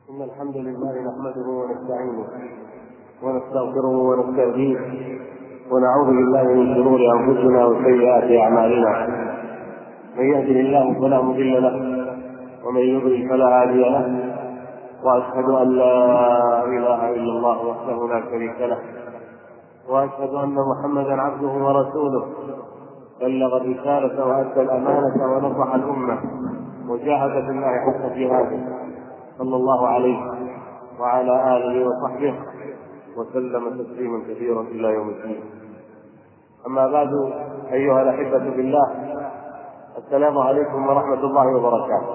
إن الحمد لله نحمده ونستعينه ونستغفره ونستهديه ونعوذ بالله من شرور أنفسنا وسيئات أعمالنا. من يهده الله فلا مضل له ومن يضلل فلا هادي له، وأشهد أن لا إله إلا الله وحده لا شريك له، وأشهد أن محمدا عبده ورسوله بلغ الرسالة وأدى الأمانة ونصح الأمة وجاهد في الله حق جهاده صلى الله عليه وعلى آله وصحبه وسلم تسليما كثيرا إلى يوم الدين. أما بعد، أيها الأحبة بالله، السلام عليكم ورحمة الله وبركاته.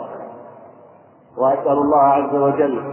وأسأل الله عز وجل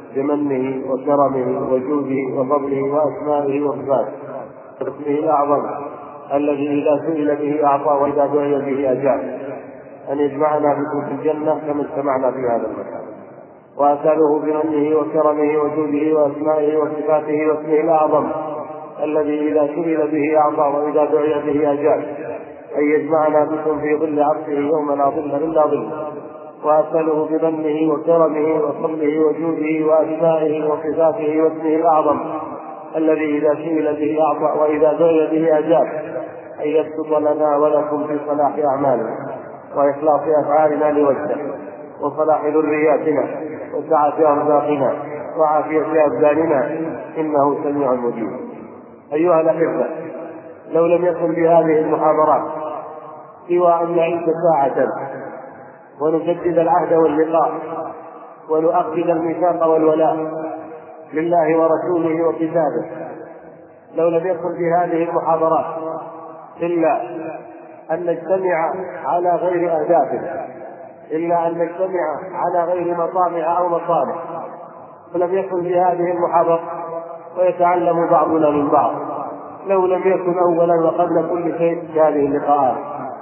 بمنه وكرمه وجوده وفضله وأسمائه وصفاته واسمه الأعظم الذي إذا سئل به أعطى وإذا دعي به أجاب، أن يجمعنا بكم في الجنة كما اجتمعنا في هذا المكان. وأسأله بمنه وكرمه وجوده وأسمائه وصفاته واسمه الأعظم الذي إذا سئل به أعطى وإذا دعي به أجاب، أن يجمعنا بكم في ظل عرشه يوم لا ظل إلا ظله. وأسأله بمنه وكرمه وفضله وجوده وأسمائه وصفاته واسمه الأعظم الذي إذا سئل به أعطى وإذا دعي به أجاب، أن يبسط لنا ولكم في صلاح أعمالنا وإخلاص أفعالنا لوجهه وصلاح ذرياتنا وسعة أرزاقنا وعافية أبداننا، إنه سميع مجيب. أيها الأحبة، لو لم يكن بهذه المحاضرات سوى أن نعيش ساعة ونجدد العهد واللقاء ونؤكد الميثاق والولاء لله ورسوله وكتابه، لو لم يكن بهذه المحاضرات إلا أن نجتمع على غير أهدافنا، إلا أن نجتمع على غير مطامع أو مصالح، ولم يكن بهذه المحاضرة ويتعلم بعضنا من بعض، لو لم يكن أولا وقبل كل شيء هذه اللقاءات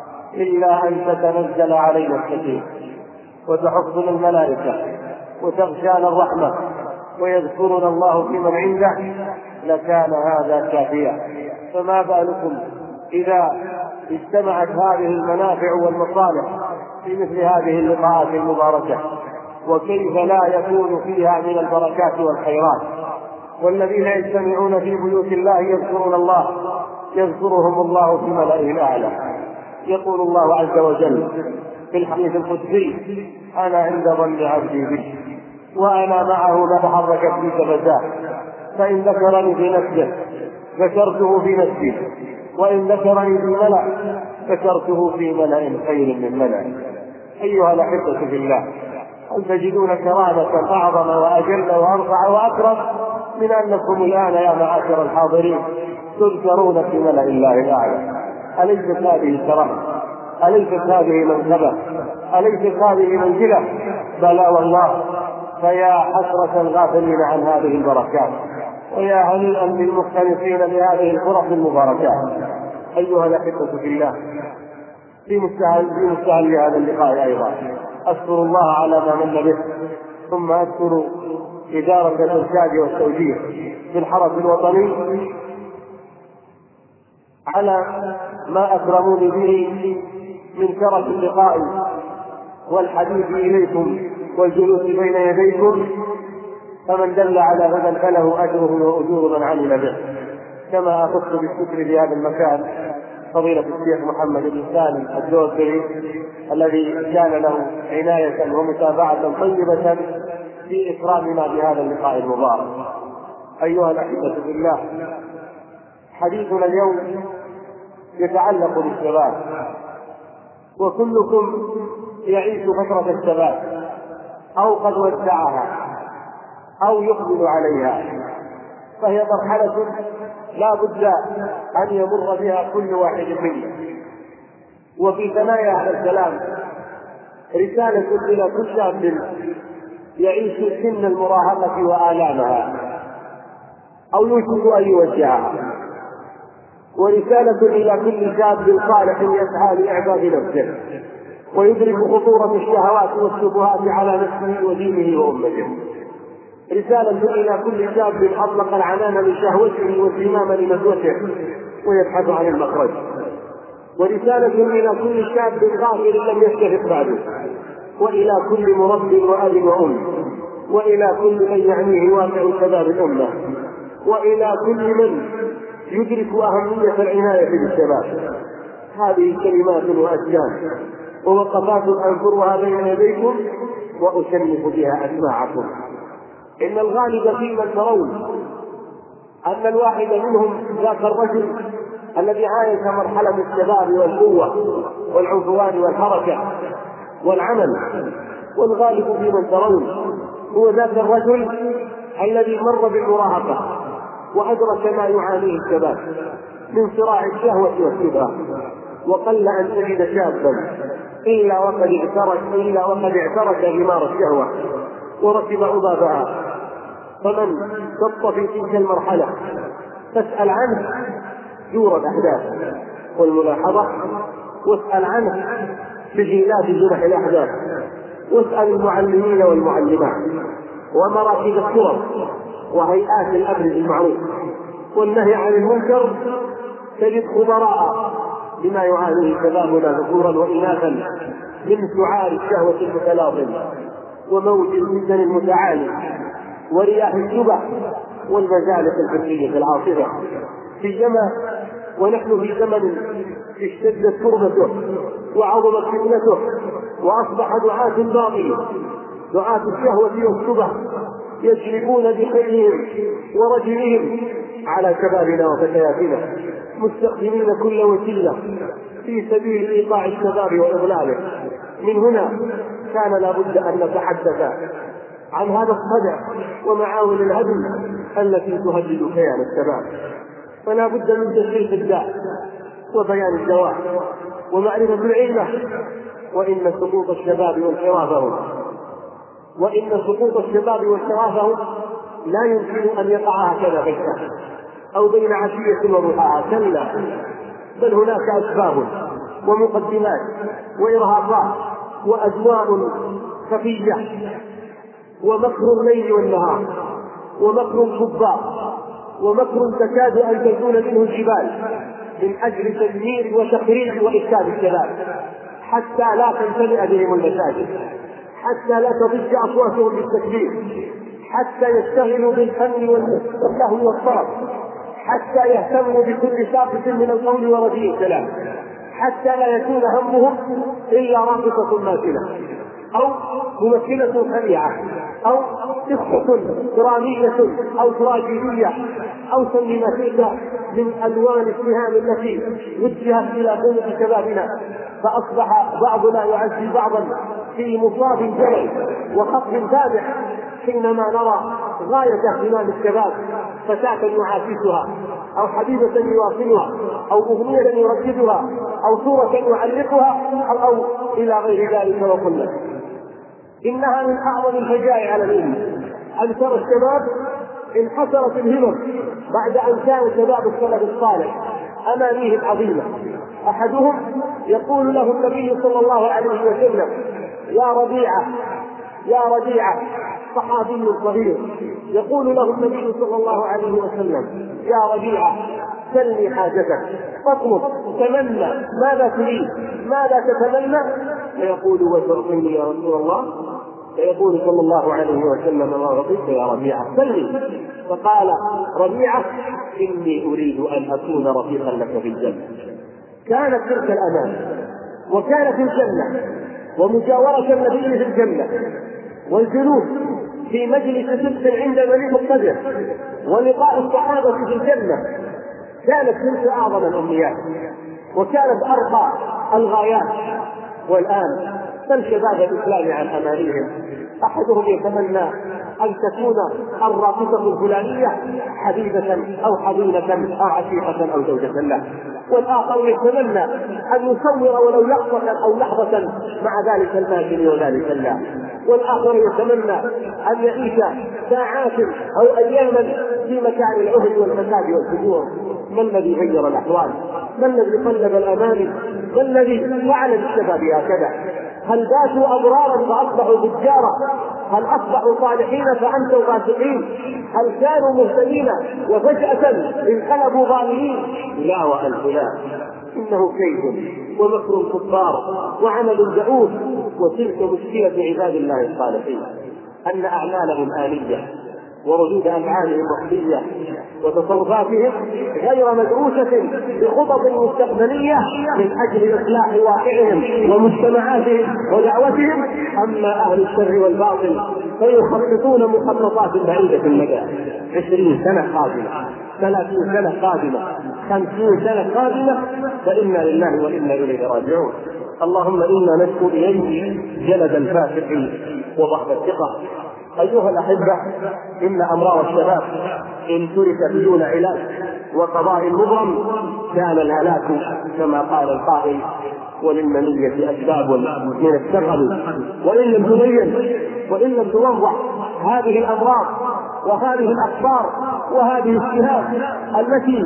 إلا أن تتنزل علينا السكينة وتحفظنا الملائكة وتغشانا الرحمة ويذكرنا الله في من عنده، لكان هذا كافيا. فما بالكم إذا اجتمعت هذه المنافع والمصالح في مثل هذه اللقاءات المباركة، وكيف لا يكون فيها من البركات والخيرات. والذين يجتمعون في بيوت الله يذكرون الله يذكرهم الله في ملائه الأعلى. يقول الله عز وجل في الحديث القدسي: أنا عند ظن عبدي بي وأنا معه ما تحركت بي شفتاه، فإن ذكرني في نفسه ذكرته في نفسي، وإن ذكرني في ملأ ذكرته في ملأ خير من ملأ. أيها الأحبة في الله، هل تجدون كرامة أعظم وأجل وأرفع وأكرم من أنكم الآن يا معاشر الحاضرين تذكرون في ملأ الله الأعلى؟ أليست هذه كرامة؟ أليست هذه منزلة؟ أليست هذه منزلة؟ بلى والله. فيا حسرة الغافلين عن هذه البركات، ويا هنيئا للمقتنصين بهذه الفرص المباركات. أيها الأحبة في الله، في مستهل هذا اللقاء أيضا أشكر الله على ما من به، ثم أشكر إدارة الإرشاد والتوجيه في الحرس الوطني على ما أكرموني به من شرف اللقاء والحديث إليكم والجلوس بين يديكم. فمن دل على هدى فله أجره وأجور من عمل به. كما أخص بالشكر في هذا المكان فضيلة الشيخ محمد بن سالم الدوسري الذي كان له عناية ومتابعة طيبة في إكرامنا بهذا اللقاء المبارك. أيها الأحبة بالله، حديثنا اليوم يتعلق بالشباب، وكلكم يعيش فترة الشباب أو قد ودعها أو يقبل عليها، فهي مرحلة لا بد أن يمر بها كل واحد منا. وفي ثنايا هذا الكلام رسالة إلى كل شاب يعيش سن المراهقة وآلامها أو يوشك أن يوجهها، ورسالة إلى كل شاب صالح يسعى لإعداد نفسه ويدرك خطورة الشهوات والشبهات على نفسه ودينه وأمته. رسالة إلى كل شاب أطلق العنان لشهوته والزمام لنزوته ويبحث عن المخرج. ورسالة إلى كل شاب غافل لم يستفق بعده، وإلى كل مرب وأب وأم وإلى كل من يعنيه واقع شباب الأمة، وإلى كل من يدرك أهمية العناية بالشباب. هذه كلمات وأشجان ووقفات أنظرها بين يديكم وأشنف بها أسماعكم. إن الغالب في من ترون أن الواحد منهم ذاك الرجل الذي عايش مرحلة الشباب والقوة والعنفوان والحركة والعمل، والغالب في من ترون هو ذاك الرجل الذي مر بالمراهقة وأدرك ما يعانيه الشباب من صراع الشهوة والشبهة. وقل أن تجد شابا إلا وقد اعترك ثمار الشهوة وركب عبابها. فمن شط في تلك المرحلة فاسأل عنه دور الأحداث والملاحظة، واسأل عنه سجلات جنح الأحداث، واسأل المعلمين والمعلمات ومراكز الشرط وهيئات الأمر بالمعروف والنهي عن المنكر. تجد خبراء بما يعانيه شبابنا ذكورا وإناثا من سعار الشهوة المتلاطم وموج الفتن المتعالي ورياح الشبه والمزالق الفكرية العاصفة، سيما ونحن في زمن اشتدت تربته وعظمت فتنته وأصبح دعاة باطل دعاة الشهوة والشبه يجلبون بخيلهم ورجلهم على شبابنا وفتياتنا، مستخدمين كل وسيلة في سبيل إيقاع الشباب وإضلاله. من هنا كان لابد أن نتحدث عن هذا الصدع ومعاول الهدم التي تهدد كيان الشباب. فلا بد من تشخيص الداء وبيان الدواء ومعرفة العلة. وإن سقوط الشباب وانحرافهم لا يمكن أن يقع هكذا بيتا أو بين عشية وضحاها، كلا، بل هناك أسباب ومقدمات وإرهاقات وأدواء خفية ومكر الليل والنهار ومكر كبار ومكر تكاد أن تزول منه الجبال من أجل تدمير وتخريب وإفساد الشباب، حتى لا تمتلئ بهم المساجد، حتى لا تضج أصواتهم بالتكبير، حتى يشتغلوا بالفن واللهو والطرب، حتى يهتموا بكل ساقط من القول ورديء الكلام، حتى لا يكون همهم إلا راقصة ماثلة أو ممثلة خليعة أو قصة درامية أو تراجيدية أو سينمائية من ألوان السهام التي وجهت إلى قلوب شبابنا. فأصبح بعضنا يعزي بعضا في مصاب جلل وخطف فادح حينما نرى غاية اهتمام الشباب فتاة يعاكسها أو حبيبة يواصلها أو أغنية يرددها أو صورة يعلقها أو إلى غير ذلك. وقلنا إنها من أعظم الفجائع على الأمة أن ترى الشباب انحسرت الهمم بعد أن كان شباب السلف الصالح أمانيهم عظيمة. أحدهم يقول له النبي صلى الله عليه وسلم: يا ربيعة، صحابي صغير يقول له النبي صلى الله عليه وسلم: يا ربيعة، سلني حاجتك، فاطلب، تمنى، ماذا تريد، ماذا تتمنى؟ فيقول: وتعطيني يا رسول الله؟ فيقول صلى الله عليه وسلم: ما رضيت يا ربيعة، سلني. فقال ربيعة: إني أريد أن أكون رفيقا لك في الجنة. كانت تلك الأمان وكانت الجنة ومجاورة النبي في الجنة والجلوس في مجلس صدق عند ولي القدر ولقاء الصحابة في الجنة كانت تلك أعظم الأمنيات وكانت أرقى الغايات. والآن فالشباب الإسلام عن أمانيهم، أحدهم يتمنى أن تكون الراقصة الفلانية حبيبة أو حضينة أو عشيقة أو زوجة له، والآخر يتمنى أن يصور ولو لحظة أو لحظة مع ذلك الماكن وذلك الله، والآخر يتمنى أن يعيش ساعات أو أياما في مكان العهد والفساد والفجور. ما الذي غير الأحوال؟ ما الذي قلب الأماني؟ ما الذي فعل بالشباب هكذا؟ هل باتوا أبرارا فأصبحوا فجارا؟ هل أصبحوا صالحين فأمسوا فاسقين؟ هل كانوا مهتدين وفجأة انقلبوا ظالمين؟ لا وألف لا، إنه كيد ومكر كبار وعمل دعوث، وتلك مشكلة عباد الله الصالحين. أن أعمالهم آلية وردود أفعالهم وحدية وتصرفاتهم غير مدروسة بخطط مستقبلية من أجل إصلاح واقعهم ومجتمعاتهم ودعوتهم. أما أهل الشر والباطل فيخططون مخططات بعيدة المدى، 20 سنة قادمة، 30 سنة قادمة، 50 سنة قادمة، فإنا لله وإنا إليه راجعون. اللهم إنا نشكو إليك جلد الفاسق وضعف الثقة. أيها الأحبة، إن أمراض الشباب إن ترك بدون علاج وقضاء مبرم كان الهلاك كما قال القائل: وللمنية أسباب من السبب وإن لم تبين وإن لم توضح هذه الأمراض وهذه الأخبار وهذه السهام التي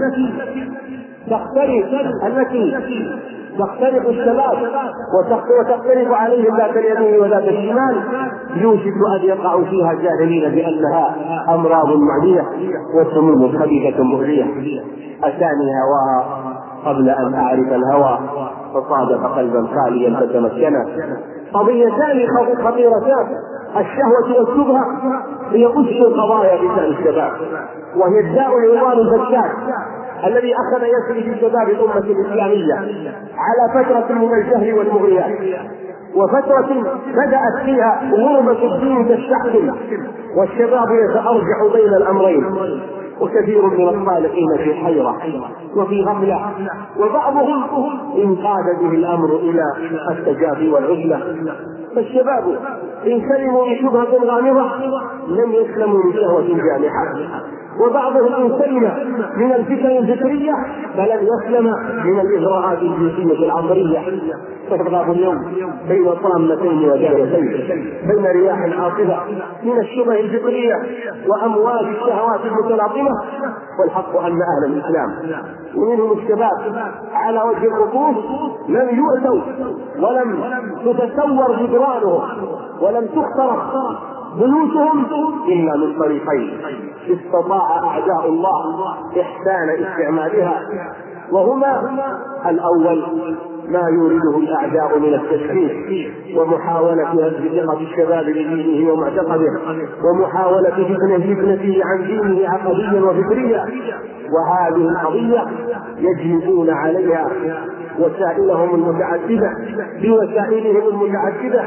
تخترق الشباب وتختلف عليهم ذات اليمين وذات الشمال، يوشك أن يقعوا فيها جاهلين بأنها أمراض معدية وسموم خبيثة مؤذية. أتاني هواها قبل أن أعرف الهوى، فصادف قلبا خاليا فتمكنا. قضيتان خطيرتان: الشهوة والشبهة هي أسس القضايا لسان الشباب، وهي الداء العوان الفتاك الذي أخذ يسري في شباب الأمة الإسلامية على فترة من الجهل والمغريات، وفترة بدأت فيها غربة الدين تستحكم والشباب يتأرجح بين الأمرين، وكثير من الصالحين في حيرة وفي غفلة، وبعضهم انقاد به الأمر إلى التجافي والعزلة. فالشباب إن سلموا من شبهة غامضة لم يسلموا من شهوة جامحة، وبعضهم إن سلم من الفتن الفكرية فلن يسلم من الإجراءات الجنسية العصرية. تضرب اليوم بين طامتين وجارتين، بين رياح عاصفة من الشبه الفكرية وأمواج الشهوات المتلاطمة. والحق أن أهل الإسلام ومنهم الشباب على وجه الركوب لم يؤتوا ولم تتصور جدرانهم ولم تخترق بيوتهم إلا من طريقين استطاع أعداء الله إحسان استعمالها، وهما: الأول ما يريده الأعداء من التشكيك ومحاولة هز ثقة الشباب بدينه ومعتقده، ومحاولة فتنته عن دينه عقديا وفكريا. وهذه القضية يجلبون عليها وسائلهم المتعددة بوسائلهم المتعددة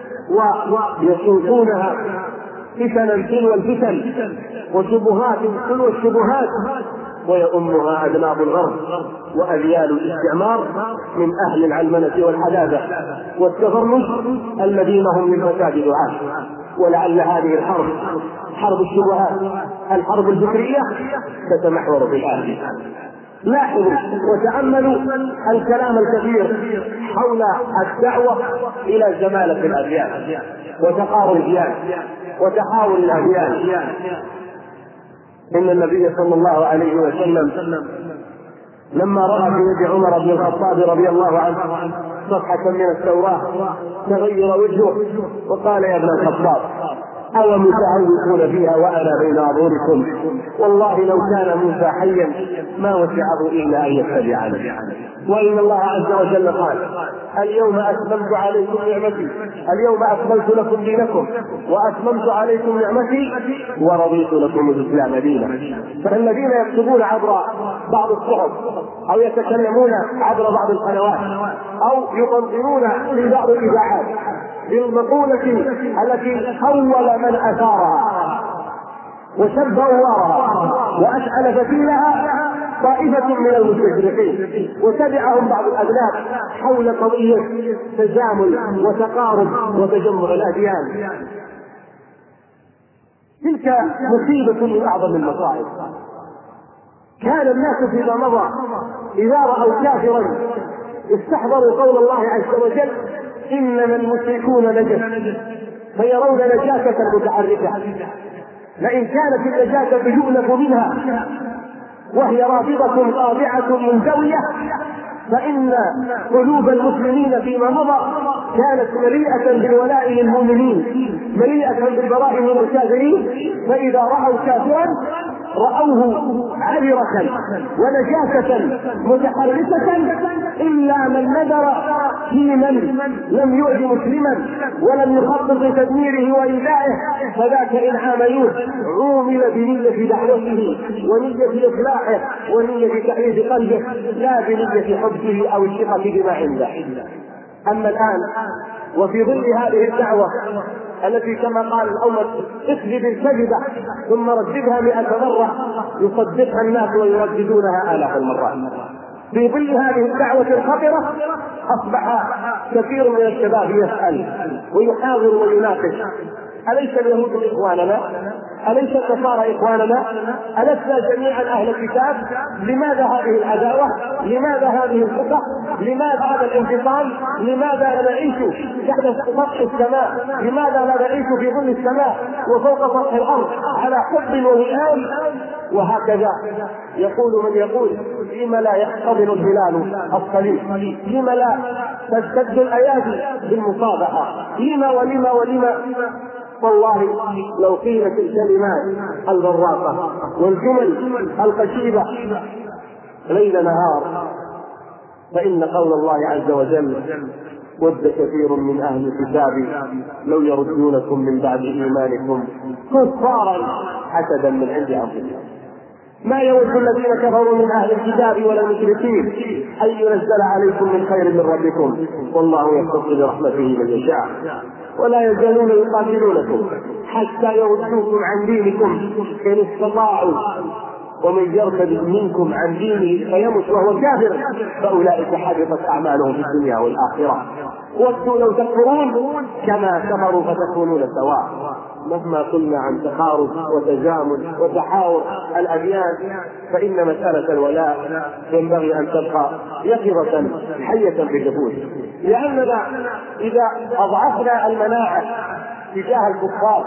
ويسوقونها فتنا تلو الفتن وشبهات تلو الشبهات، ويؤمها أذناب الغرب وأذيال الاستعمار من أهل العلمنة والحداثة والتفرج الذين هم من فساد دعاة. ولعل هذه الحرب، حرب الشبهات، الحرب الفكرية، تتمحور في الآخر. لاحظوا وتأملوا الكلام الكثير حول الدعوة إلى زمالة الأديان وتقارب الأديان وتحاول الأديان. إن النبي صلى الله عليه وسلم لما رأى في يد عمر بن الخطاب رضي الله عنه صفحة من التوراة تغير وجهه وقال: يا ابن الخطاب، أو متعوقون فيها وأنا بين أظهركم، والله لو كان موسى حيا ما وسعه إلا أن يتبعني. وإن الله عز وجل قال: اليوم أكملت عليكم نعمتي، اليوم أكملت لكم دينكم وأتممت عليكم نعمتي ورضيت لكم الإسلام دينا. فالذين يكتبون عبر بعض الصحف أو يتكلمون عبر بعض القنوات أو يقنطرون في بعض الإذاعات بالمقولة التي حول من أثارها وشب أوارها وأشعل فتيلها طائفة من المستشرقين وتبعهم بعض الأبناء حول قضية تجامل وتقارب وتجمع الأديان، تلك مصيبة من أعظم المصائب. كان الناس فيما مضى إذا رأوا كافرا استحضروا قول الله عز وجل: إنما المشركون نجس، فيرون نجاسة متحركة. لئن كانت النجاسة يؤلف منها وهي رافضة طابعة منزوية، فإن قلوب المسلمين فيما مضى كانت مليئة بالولاء للمؤمنين، مليئة بالبراء من الكافرين. فإذا رأوا كافرا رأوه عذرة ونجاسة متحركة إلا من نذر في من لم يؤذي مسلما ولم يخطط لتدميره وإيذائه، فذاك إن عاملوه عومل بنية دعوته ونية إصلاحه ونية تأييد قلبه، لا بنية حبه أو الثقة بما عنده. أما الآن وفي ظل هذه الدعوة التي كما قال الأول اكذب الكذبة ثم رددها 100 مرة يصدقها الناس ويرددونها آلاف المرات، في ظل هذه الدعوة الخطرة أصبح كثير من الشباب يسأل ويحاور ويناقش: أليس اليهود إخواننا؟ أليس النصارى إخواننا؟ ألسنا جميعا أهل الكتاب؟ لماذا هذه العداوة؟ لماذا هذه الفقه؟ لماذا هذا الانفصال؟ لماذا لا نعيش تحت سطح السماء؟ لماذا لا نعيش في ظل السماء وفوق سطح الأرض على حب ووئام؟ وهكذا يقول من يقول: لم لا يحتضن الهلال الصليب؟ لم لا تشتد الأيادي بالمصابحة؟ ولما والله لو قيلت الكلمات البراقة والجمل القشيبة ليل نهار فإن قول الله عز وجل: ود كثير من أهل الكتاب لو يردونكم من بعد إيمانكم كفارا حسدا من عند أنفسهم. ما يود الذين كفروا من أهل الكتاب ولا المشركين أن ينزل عليكم من خير من ربكم والله يختص برحمته من يشاء ولا يزالون يقاتلونكم حتى يردوكم عن دينكم إن استطاعوا ومن يرتد منكم عن دينه فيمت وهو كافر فأولئك حبطت أعمالهم في الدنيا والآخرة ودوا لو تكفرون كما كفروا فتكونون سواء. مهما قلنا عن تقارب وتزامن وتحاور الأديان فإن مسألة الولاء ينبغي أن تبقى يقظة حية بالنفوس، لأننا إذا أضعفنا المناعة تجاه الكفار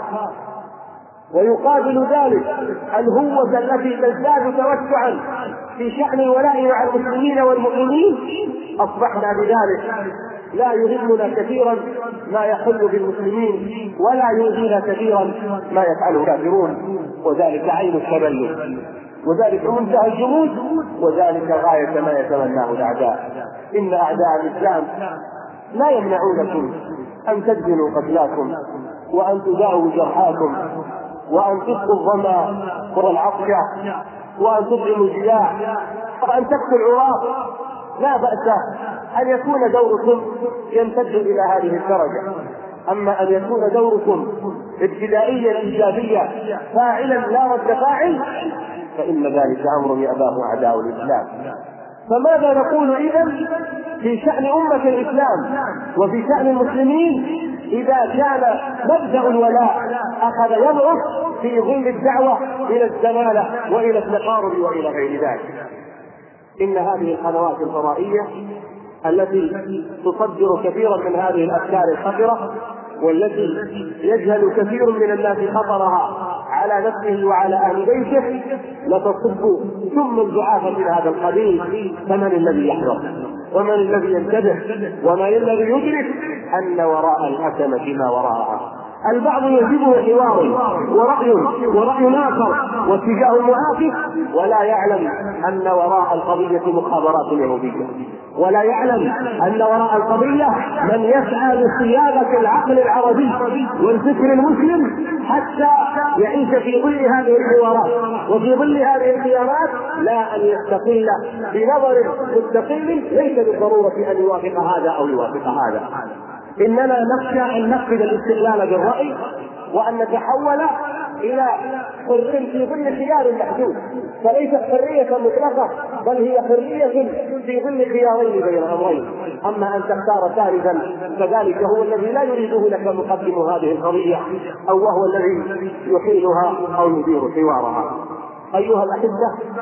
ويقابل ذلك الهوة التي تزداد توسعا في شأن الولاء مع المسلمين والمؤمنين أصبحنا بذلك لا يهمنا كثيرا ما يحل بالمسلمين ولا يؤذينا كثيرا ما يفعله الكافرون، وذلك عين التبلد وذلك منتهى الجمود وذلك غاية ما يتمناه الأعداء. إن أعداء الإسلام لا يمنعونكم أن تدفنوا قتلاكم وأن تداووا جرحاكم وأن تسقوا الظما والعطشة وأن تطعموا الجياع وأن تكسوا العراة. لا بأس أن يكون دوركم يمتد إلى هذه الدرجة، أما أن يكون دوركم ابتدائيا إيجابيا فاعلا لا رد فاعل فإن ذلك أمر يأباه أعداء الإسلام. فماذا نقول إذن في شأن أمة الإسلام وفي شأن المسلمين إذا كان مبدأ الولاء أخذ يضعف في ظل الدعوة إلى الزمالة وإلى التقارب وإلى غير ذلك؟ إن هذه القنوات الفضائية التي تصدر كثيرا من هذه الأفكار الخطرة والتي يجهل كثير من الناس خطرها على نفسه وعلى أهل بيته لتصب ثم الضعاف من هذا القبيل، فمن الذي يحذر ومن الذي ينتبه ومن الذي يدرك أن وراء الحسنة ما وراءها؟ البعض يجيبه حوار ورأي آخر واتجاه معاكس ولا يعلم أن وراء القضية مخابرات يهودية، ولا يعلم أن وراء القضية من يسعى لصياغة العقل العربي والفكر المسلم حتى يعيش في ظل هذه الحوارات وفي ظل هذه الخيارات، لا أن يستقل بنظر مستقل ليس بالضرورة أن يوافق هذا أو يوافق هذا. إننا نخشى أن نفقد الاستقلال بالرأي وأن نتحول إلى حرية في ظل خيار محدود، فليست حرية مطلقة بل هي حرية في ظل خيارين بين أمرين. أما أن تختار ثالثا فذلك هو الذي لا يريده لك مقدم هذه القضية أو وهو الذي يحيلها أو يدير حوارها. أيها الأحبة،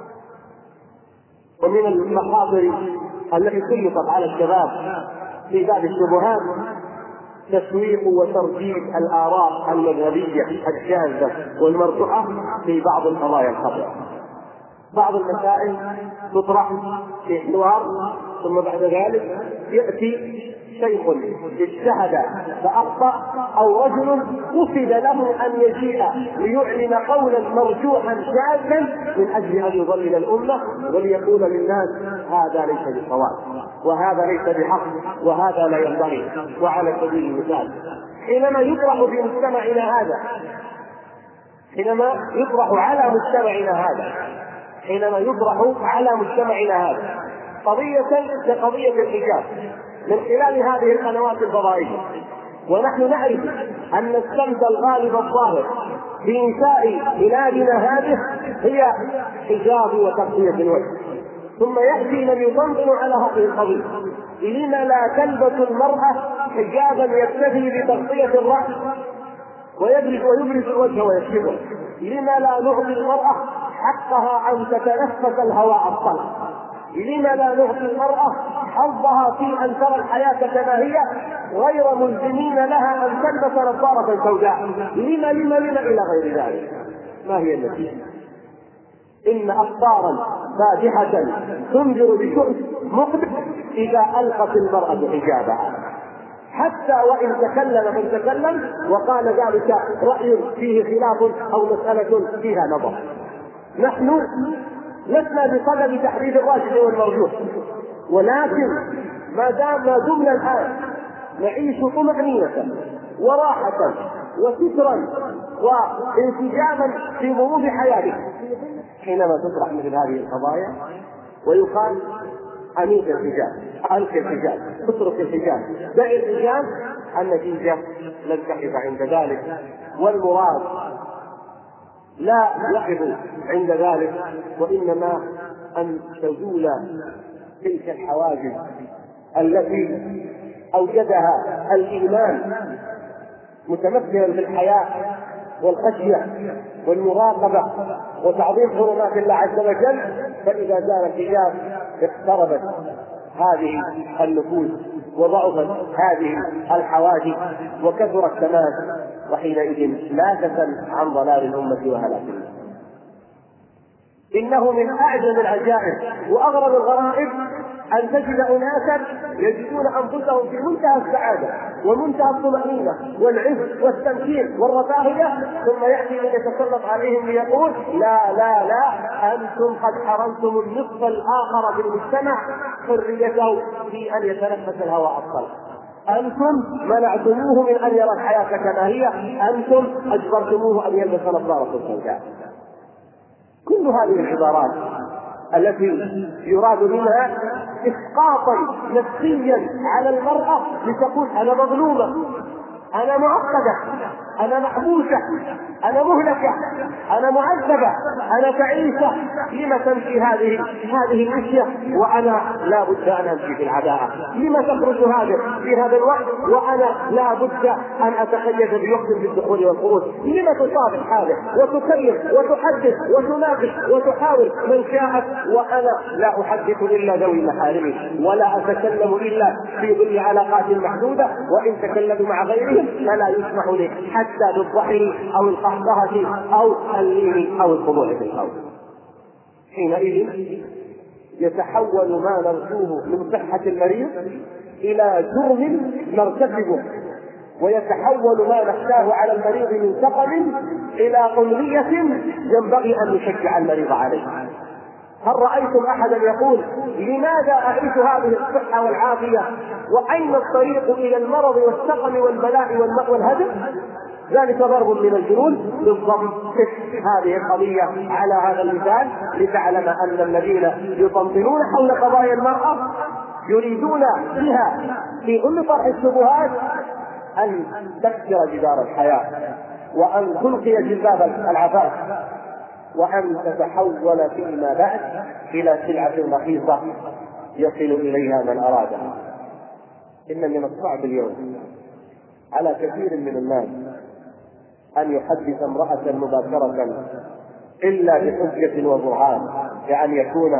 ومن المخاطر التي سلطت على الشباب في باب الشبهات تسويق وترتيب الآراء المذهبية الشاذة والمرجوحة في بعض القضايا الخطرة. بعض المسائل تطرح في حوار ثم بعد ذلك يأتي شيخ اجتهد فأخطأ أو رجل قصد له أن يجيء ليعلن قولا مرجوحا شاذا من أجل أن يضلل الأمة وليقول للناس هذا ليس بصواب وهذا ليس بحق وهذا لا ينبغي. وعلى سبيل المثال حينما يطرح في مجتمعنا هذا، حينما يطرح على مجتمعنا هذا قضية كقضية الحجاب من خلال هذه القنوات الفضائية، ونحن نعرف أن السمت الغالب الظاهر في نساء بلادنا هذه هي حجاب وتغطية الوجه، ثم يأتي من يطنطن على هذه القضية: لما لا تلبس المرأة حجابا يكتفي بتغطية الرأس ويبرز الوجه ويكشفه؟ لما لا نعطي المرأة حقها أن تتنفس الهواء الطلق؟ لما لا نعطي المرأة حظها في أن ترى الحياة كما هي غير ملزمين لها أن تلبس نظارة سوداء؟ لما إلى غير ذلك؟ ما هي النتيجة؟ إن أخبارا فادحة تنذر بشؤم مقبل إذا ألقت المرأة حجابها، حتى وإن تكلم من تكلم وقال ذلك رأي فيه خلاف أو مسألة فيها نظر. نحن لسنا بصدد تحديد الراجح والمرجوح، ولكن ما دمنا الآن نعيش طمأنينة وراحة وسترا وانسجاما في ظروف حياتنا، حينما تطرح مثل هذه القضايا ويقال أميت الحجاب، ألقي الحجاب، اترك الحجاب، دع الحجاب، النتيجة لن تقف عند ذلك، والمراد لا يقف عند ذلك، وإنما أن تزول تلك الحواجز التي أوجدها الإيمان متمثلا في الحياء والخشية والمراقبة وتعظيم حرمات الله عز وجل. فإذا زال الحجاب اقتربت هذه النفوس وضعفت هذه الحواجز وكثر التماس، وحينئذ لا تسل عن ضلال الأمة وهلاكها. إنه من أعجب العجائب وأغرب الغرائب أن تجد أناسا يجدون أنفسهم في منتهى السعادة ومنتهى الطمأنينة والعز والتمكين والرفاهية، ثم يأتي من يتسلط عليهم ليقول لا أنتم قد حرمتم النصف الآخر في المجتمع حريته في أن يتنفس الهواء الطلق، أنتم منعتموه من أن يرى الحياة كما هي، أنتم أجبرتموه أن يلبس نظارة سوداء. كل هذه العبارات التي يراد منها إسقاطا نفسيا على المرأة لتقول أنا مظلومة، أنا معقدة، أنا محبوسة، أنا مهلكة، أنا معذبة، أنا تعيسة. لما تمشي هذه المشية وأنا لا بد أن أمشي في العداء؟ لما تخرج في هذا الوقت وأنا لا بد أن أتقيد بوقت في الدخول والخروج؟ لما تصافح هذا وتكلم وتحدث وتناقش وتحاول من شاءت وأنا لا أحدث إلا ذوي محارمي ولا أتكلم إلا في ظل علاقات محدودة، وإن تكلمت مع غيرهم فلا يسمح لي حتى بالضحك أو القهقهة أو اللين أو الخضوع في القول. حينئذ يتحول ما نرجوه من صحة المريض إلى جرم نرتكبه، ويتحول ما نخشاه على المريض من سقم إلى أمنية ينبغي أن نشجع المريض عليه. هل رأيتم أحدا يقول لماذا أعيش هذه الصحة والعافية وأين الطريق إلى المرض والسقم والبلاء والهدم؟ ذلك ضرب من الجنون. بالضبط هذه القضية على هذا المثال لتعلم أن الذين يطنطنون حول قضايا المرأة يريدون بها في كل طرح الشبهات أن تكسر جدار الحياة وأن تلقي جلباب العفاف وأن تتحول فيما بعد إلى سلعة رخيصة يصل إليها من أرادها. إن من الصعب اليوم على كثير من الناس أن يحدث امرأة مباشرة إلا بحجة وبرهان، بأن يكون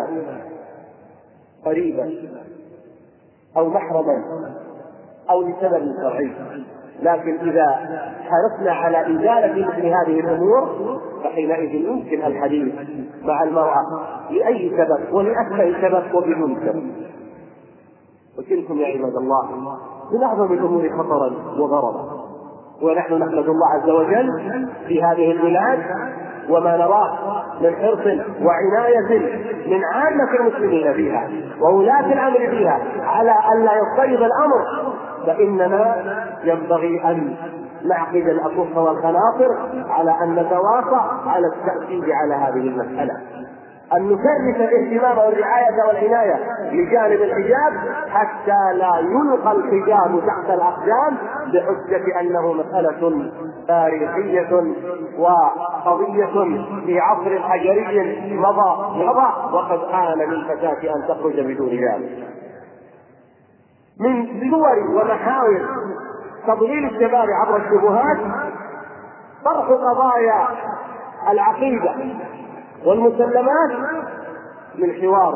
قريبا أو محرما أو لسبب شرعي. لكن إذا حرصنا على إزالة مثل هذه الأمور فحينئذ يمكن الحديث مع المرأة لأي سبب ولأكثر سبب وبدون سبب. وتلكم يا عباد الله من أعظم الأمور خطرا وضررا. ونحن نحمد الله عز وجل في هذه البلاد وما نراه من حرص وعناية من عامة المسلمين فيها وولاة الأمر فيها على أن لا يضطرب الأمر، فإننا ينبغي أن نعقد الأكف والخناصر على أن نتواصى على التأكيد على هذه المسألة، أن نكرس الاهتمام والرعاية والعناية لجانب الحجاب حتى لا يلقى الحجاب تحت الأقدام بحجة أنه مسألة تاريخية وقضية في عصر حجري مضى وقد آن للفتاة أن تخرج بدون ذلك. من صور ومحاور تضليل الشباب عبر الشبهات طرح قضايا العقيدة والمسلمات للحوار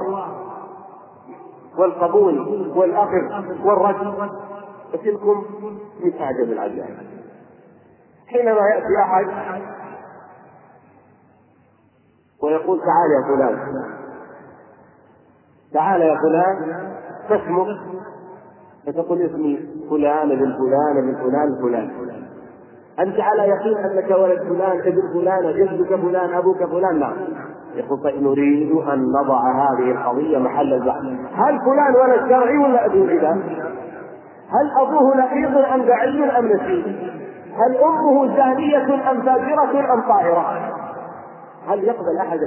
والقبول والأخذ والرد. وتلكم من أعجب العجائب حينما يأتي أحد ويقول تعال يا فلان، تعال يا فلان، فاسمك، فتقول اسمي فلان بن فلان بن فلان فلان، أنت على يقين أنك ولد فلان ابن فلان جدك فلان أبوك فلان؟ لا. يقول طيب نريد أن نضع هذه القضية محل البحث، هل فلان ولد شرعي ولا أبو كذا؟ هل أبوه لقيط أم بعيد أم نسيب؟ هل أمه زانية أم فاجرة أم طاهرة؟ هل يقبل أحد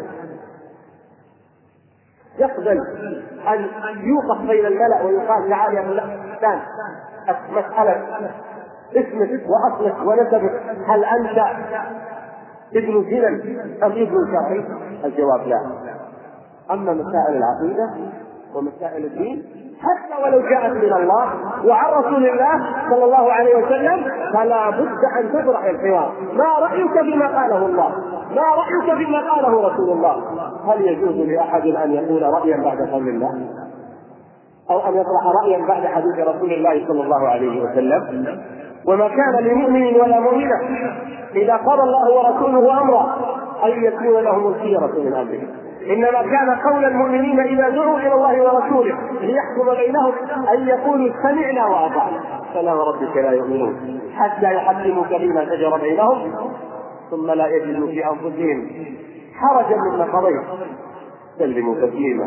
أن يوقف بين الملأ ويقال تعال يا فلان مسألة اسمك وأصلك ونسبك، هل أنت ابن زنا أم ابن شرعي؟ الجواب لا. أما مسائل العقيدة ومسائل الدين حتى ولو جاءت من الله وعن رسول الله صلى الله عليه وسلم فلا بد أن تطرح الحوار. ما رأيك بما قاله الله؟ ما رأيك بما قاله رسول الله؟ هل يجوز لأحد أن يقول رأيا بعد قول الله أو أن يطرح رأيا بعد حديث رسول الله صلى الله عليه وسلم؟ وما كان لمؤمن ولا مؤمنة إذا قضى الله ورسوله أمرا أن يكون لهم الخيرة من أمرهم، إنما كان قول المؤمنين إذا دعوا إلى الله ورسوله ليحكم بينهم أن يقولوا سمعنا وأطعنا. فلا وربك لا يؤمنون حتى يحكموك فيما شجر بينهم ثم لا يجدوا في أنفسهم حرجا مما قضيت سلموا تسليما.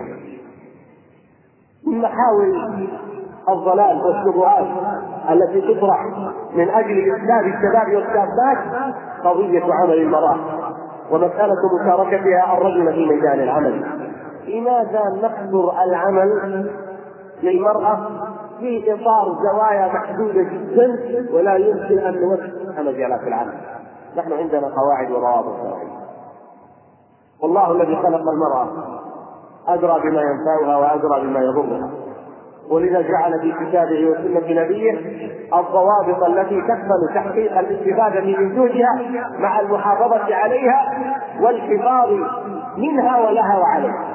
من محاور الضلال والشبهات التي تطرح من أجل إفساد الشباب والشابات قضية عمل المرأة ومسألة مشاركتها الرجل في ميدان العمل. لماذا نقصر العمل للمرأة في إطار زوايا محدودة جدا ولا يمكن أن نوسع مجالات العمل؟ نحن عندنا قواعد وضوابط شرعية، والله الذي خلق المرأة أدرى بما ينفعها وأدرى بما يضرها، ولذا جعل في كتابه وسنة نبيه الضوابط التي تقبل تحقيق الاستفادة من زوجها مع المحافظة عليها والحفاظ منها ولها وعليها.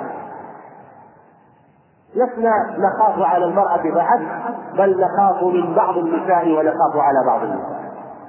لسنا نخاف على المرأة بحث، بل نخاف من بعض النساء ونخاف على بعض النساء.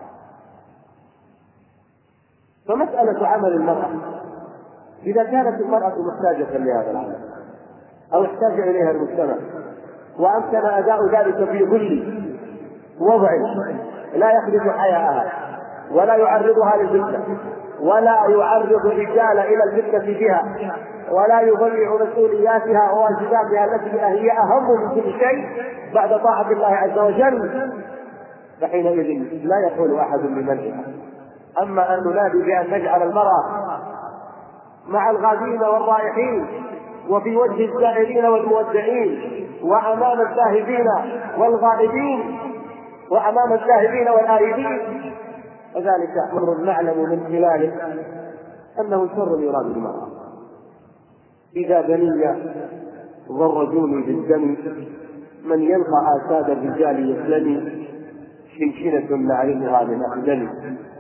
فمسألة عمل المرأة إذا كانت المرأة محتاجة لهذا العمل أو احتاج إليها المجتمع وأمكن أداء ذلك في ظل وضع لا يخرج حياءها ولا يعرضها للفتنة ولا يعرض الرجال إلى الفتنة بها ولا يضيع مسؤولياتها وواجباتها التي هي أهم من كل شيء بعد طاعة الله عز وجل، فحينئذ لا يقول أحد بمنعها. أما أن ننادي بأن نجعل المرأة مع الغادين والرائحين وفي وجه الزائرين والمودعين وأمام الذاهبين والغائبين وأمام الذاهبين والآيبين، وذلك أمر نعلم من خلاله أنه شر يراد بالمرأة. إذا بني ضرجوني بالدم من يلقى آساد الرجال يسلمي شنشنة نعلمها من أقدمي.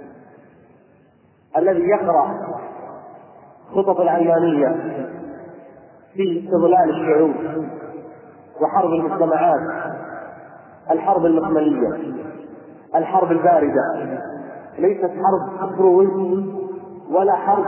الذي يقرأ خطط العلمانية في إضلال الشعوب وحرب المجتمعات، الحرب المخملية، الحرب الباردة، ليست حرب أفروي ولا حرب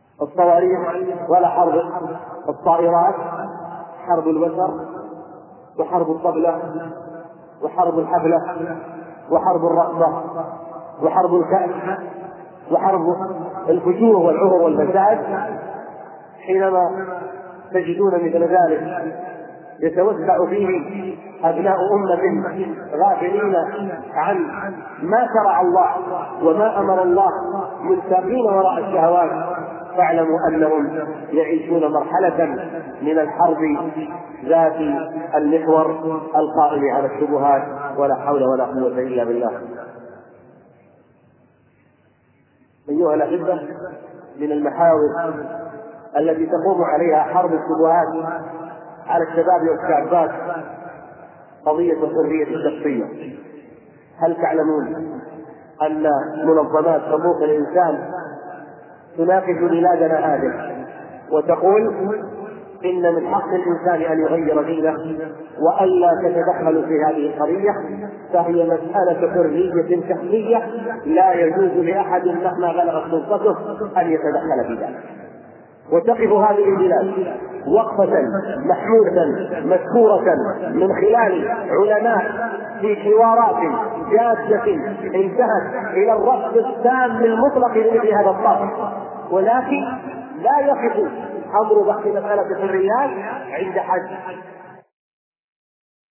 الصواريخ ولا حرب الطائرات، حرب البشر وحرب الطبلة وحرب الحفلة وحرب الرقصة وحرب الكأس وحرب الفجور والعهر والفساد، حينما تجدون مثل ذلك يتوسع فيه أبناء أمة غافلين عن ما شرع الله وما أمر الله ملتقين وراء الشهوات، فاعلموا أنهم يعيشون مرحلة من الحرب ذات المحور القائم على الشبهات، ولا حول ولا قوة إلا بالله. أيها الأحبة، من المحاور التي تقوم عليها حرب الشبهات على الشباب والشابات قضية الحرية الشخصية. هل تعلمون أن منظمات حقوق الإنسان تناقش بلادنا هذه وتقول إن من حق الإنسان أن يغير دينه وألا تتدخل في هذه القضية، فهي مسألة حرية شخصية لا يجوز لأحد مهما بلغت سلطته أن يتدخل في ذلك. وتقف هذه البلاد وقفة محمودة مذكورة من خلال علماء في حوارات جادة انتهت إلى الرفض التام المطلق لمثل هذا الطرح، ولكن لا يقف أمر بحث مسألة الحريات عند حد،